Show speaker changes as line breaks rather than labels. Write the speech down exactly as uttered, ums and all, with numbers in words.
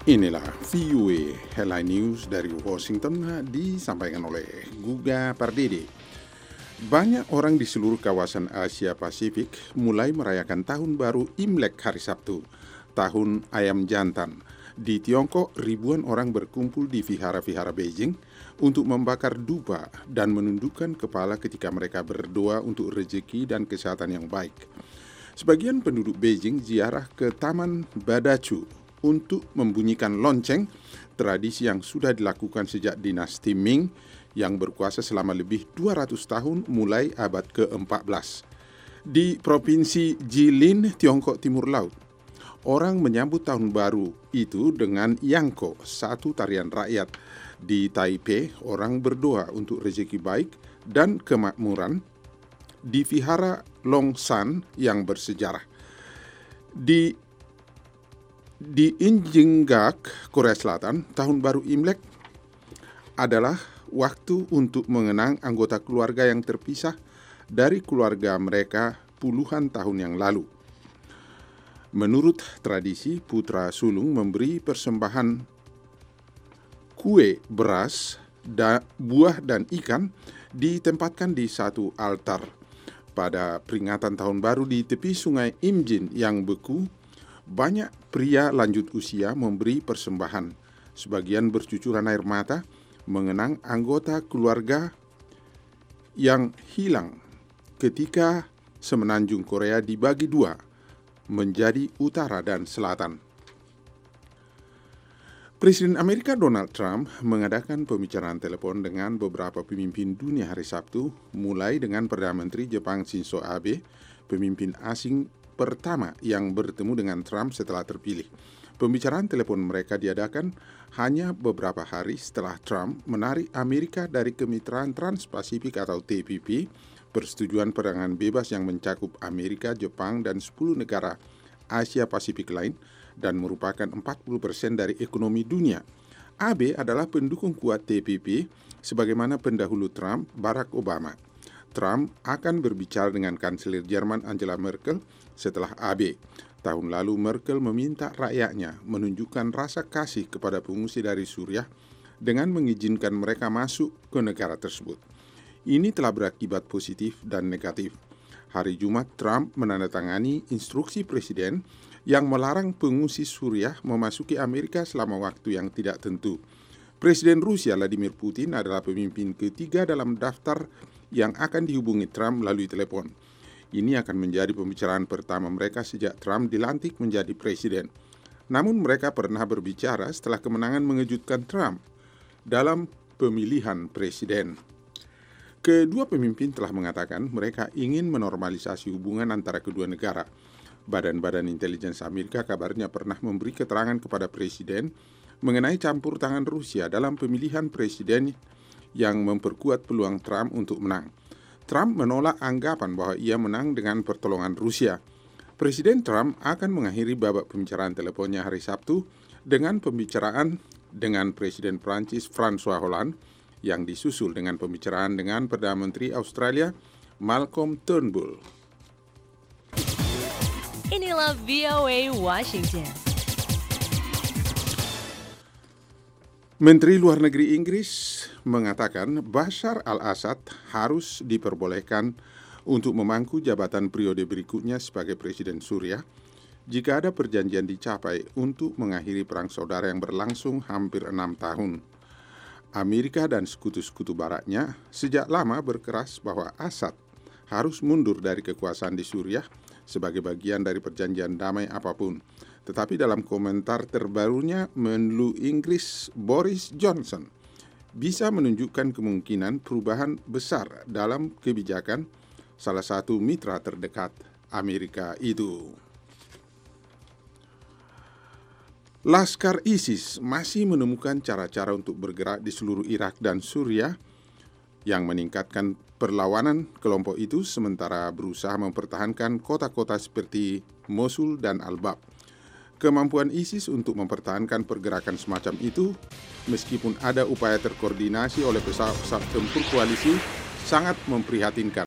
Inilah V O A Headline News dari Washington disampaikan oleh Guga Pardede. Banyak orang di seluruh kawasan Asia Pasifik mulai merayakan Tahun Baru Imlek hari Sabtu, Tahun Ayam Jantan. Di Tiongkok, ribuan orang berkumpul di vihara-vihara Beijing untuk membakar dupa dan menundukkan kepala ketika mereka berdoa untuk rezeki dan kesehatan yang baik. Sebagian penduduk Beijing ziarah ke Taman Badachu untuk membunyikan lonceng, tradisi yang sudah dilakukan sejak dinasti Ming yang berkuasa selama lebih dua ratus tahun mulai abad ke-empat belas. Di Provinsi Jilin, Tiongkok Timur Laut, orang menyambut tahun baru itu dengan Yangko, satu tarian rakyat. Di Taipei, orang berdoa untuk rezeki baik dan kemakmuran di vihara Longshan yang bersejarah. Di Di Injinggak, Korea Selatan, Tahun Baru Imlek adalah waktu untuk mengenang anggota keluarga yang terpisah dari keluarga mereka puluhan tahun yang lalu. Menurut tradisi, putra sulung memberi persembahan kue, beras, da, buah dan ikan ditempatkan di satu altar. Pada peringatan Tahun Baru di tepi sungai Imjin yang beku, banyak pria lanjut usia memberi persembahan. Sebagian bercucuran air mata mengenang anggota keluarga yang hilang ketika semenanjung Korea dibagi dua menjadi utara dan selatan. Presiden Amerika Donald Trump mengadakan pembicaraan telepon dengan beberapa pemimpin dunia hari Sabtu, mulai dengan Perdana Menteri Jepang Shinzo Abe, pemimpin asing pertama yang bertemu dengan Trump setelah terpilih. Pembicaraan telepon mereka diadakan hanya beberapa hari setelah Trump menarik Amerika dari Kemitraan Trans-Pasifik atau T P P, persetujuan perdagangan bebas yang mencakup Amerika, Jepang, dan sepuluh negara Asia Pasifik lain dan merupakan empat puluh persen dari ekonomi dunia. Abe adalah pendukung kuat T P P sebagaimana pendahulu Trump, Barack Obama. Trump akan berbicara dengan Kanselir Jerman Angela Merkel setelah Abe. Tahun lalu Merkel meminta rakyatnya menunjukkan rasa kasih kepada pengungsi dari Suriah dengan mengizinkan mereka masuk ke negara tersebut. Ini telah berakibat positif dan negatif. Hari Jumat, Trump menandatangani instruksi presiden yang melarang pengungsi Suriah memasuki Amerika selama waktu yang tidak tentu. Presiden Rusia Vladimir Putin adalah pemimpin ketiga dalam daftar yang akan dihubungi Trump melalui telepon. Ini akan menjadi pembicaraan pertama mereka sejak Trump dilantik menjadi presiden. Namun mereka pernah berbicara setelah kemenangan mengejutkan Trump dalam pemilihan presiden. Kedua pemimpin telah mengatakan mereka ingin menormalisasi hubungan antara kedua negara. Badan-badan intelijen Amerika kabarnya pernah memberi keterangan kepada presiden mengenai campur tangan Rusia dalam pemilihan presiden yang memperkuat peluang Trump untuk menang. Trump menolak anggapan bahwa ia menang dengan pertolongan Rusia. Presiden Trump akan mengakhiri babak pembicaraan teleponnya hari Sabtu dengan pembicaraan dengan Presiden Prancis François Hollande yang disusul dengan pembicaraan dengan Perdana Menteri Australia Malcolm Turnbull.
Inilah V O A Washington.
Menteri Luar Negeri Inggris mengatakan Bashar al-Assad harus diperbolehkan untuk memangku jabatan periode berikutnya sebagai Presiden Suriah jika ada perjanjian dicapai untuk mengakhiri perang saudara yang berlangsung hampir enam tahun. Amerika dan sekutu-sekutu baratnya sejak lama berkeras bahwa Assad harus mundur dari kekuasaan di Suriah sebagai bagian dari perjanjian damai apapun. Tetapi dalam komentar terbarunya, Menlu Inggris Boris Johnson bisa menunjukkan kemungkinan perubahan besar dalam kebijakan salah satu mitra terdekat Amerika itu. Laskar ISIS masih menemukan cara-cara untuk bergerak di seluruh Irak dan Suriah yang meningkatkan perlawanan kelompok itu sementara berusaha mempertahankan kota-kota seperti Mosul dan Al-Bab. Kemampuan ISIS untuk mempertahankan pergerakan semacam itu, meskipun ada upaya terkoordinasi oleh pesawat-pesawat tempur koalisi, sangat memprihatinkan.